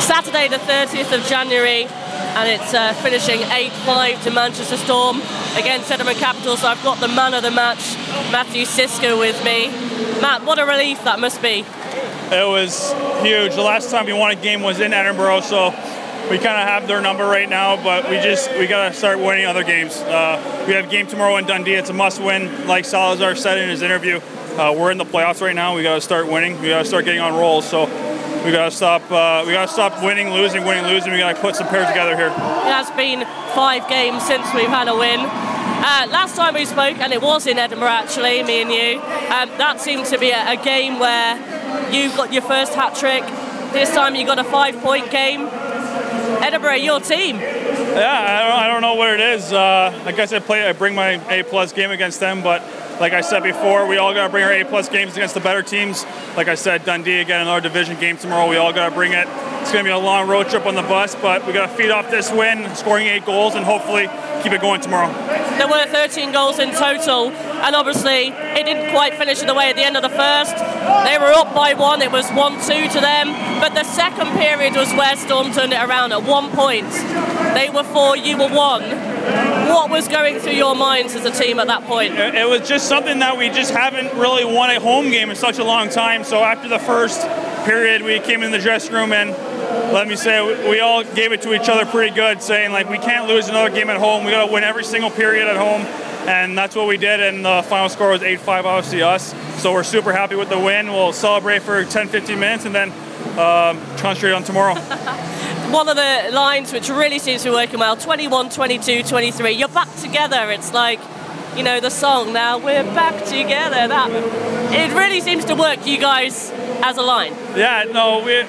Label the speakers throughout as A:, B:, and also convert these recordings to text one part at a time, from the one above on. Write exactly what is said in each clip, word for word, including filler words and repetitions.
A: Saturday the thirtieth of January, and it's uh, finishing eight five to Manchester Storm against Edinburgh Capital. So I've got the man of the match, Matthew Siska, with me. Matt, what a relief that must be.
B: It was huge. The last time we won a game was in Edinburgh, so we kind of have their number right now, but we just we got to start winning other games. Uh, we have a game tomorrow in Dundee. It's a must-win. Like Salazar said in his interview, uh, we're in the playoffs right now. We got to start winning. We got to start getting on rolls. So we got to stop. Uh, we got to stop winning, losing, winning, losing. We got to put some pairs together here.
A: It has been five games since we've had a win. Uh, last time we spoke, and it was in Edinburgh actually, me and you, um, that seemed to be a, a game where you got your first hat-trick. This time you got a five-point game. Edinburgh, your team.
B: Yeah, I don't, I don't know what it is. Uh, I guess I play. I bring my A-plus game against them, but like I said before, we all got to bring our A-plus games against the better teams. Like I said, Dundee, again, another division game tomorrow. We all got to bring it. It's going to be a long road trip on the bus, but we got to feed off this win, scoring eight goals, and hopefully keep it going tomorrow.
A: There were thirteen goals in total, and obviously it didn't quite finish in the way at the end of the first. They were up by one, it was one two to them, but the second period was where Storm turned it around. At one point, they were four, you were one. What was going through your minds as a team at that point?
B: It, it was just something that we just haven't really won a home game in such a long time. So after the first period, we came in the dressing room and let me say, we, we all gave it to each other pretty good, saying like we can't lose another game at home. We got to win every single period at home, and that's what we did. And the final score was eight five, obviously us. So we're super happy with the win. We'll celebrate for ten, fifteen minutes, and then um, concentrate on tomorrow.
A: One of the lines which really seems to be working well, twenty-one, twenty-two, twenty-three, you're back together. It's like, you know, the song, now we're back together. That it really seems to work, you guys, as a line.
B: Yeah, no, we,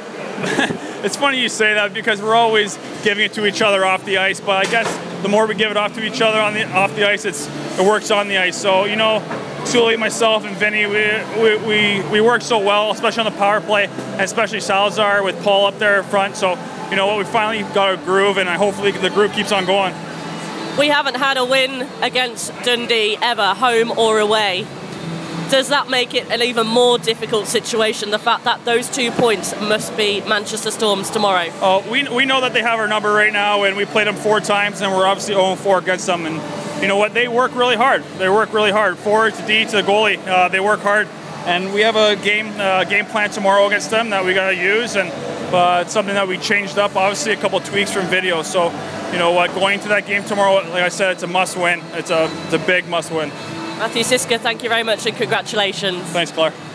B: it's funny you say that because we're always giving it to each other off the ice, but I guess the more we give it off to each other on the off the ice, it's it works on the ice. So, you know, Sully, myself, and Vinny, we, we, we, we work so well, especially on the power play, and especially Salazar with Paul up there front. So, you know what, we finally got a groove, and I hopefully the groove keeps on going.
A: We haven't had a win against Dundee ever, home or away. Does that make it an even more difficult situation, the fact that those two points must be Manchester Storm's tomorrow?
B: Oh, we, we know that they have our number right now, and we played them four times, and we're obviously oh and four against them. And you know what, they work really hard. They work really hard. Forward to D to the goalie, uh, they work hard. And we have a game uh, game plan tomorrow against them that we got to use, and uh, it's something that we changed up. Obviously, a couple tweaks from video. So, you know what, going to that game tomorrow, like I said, it's a must-win. It's a, it's a big must-win.
A: Matthew Siska, thank you very much and congratulations.
B: Thanks, Claire.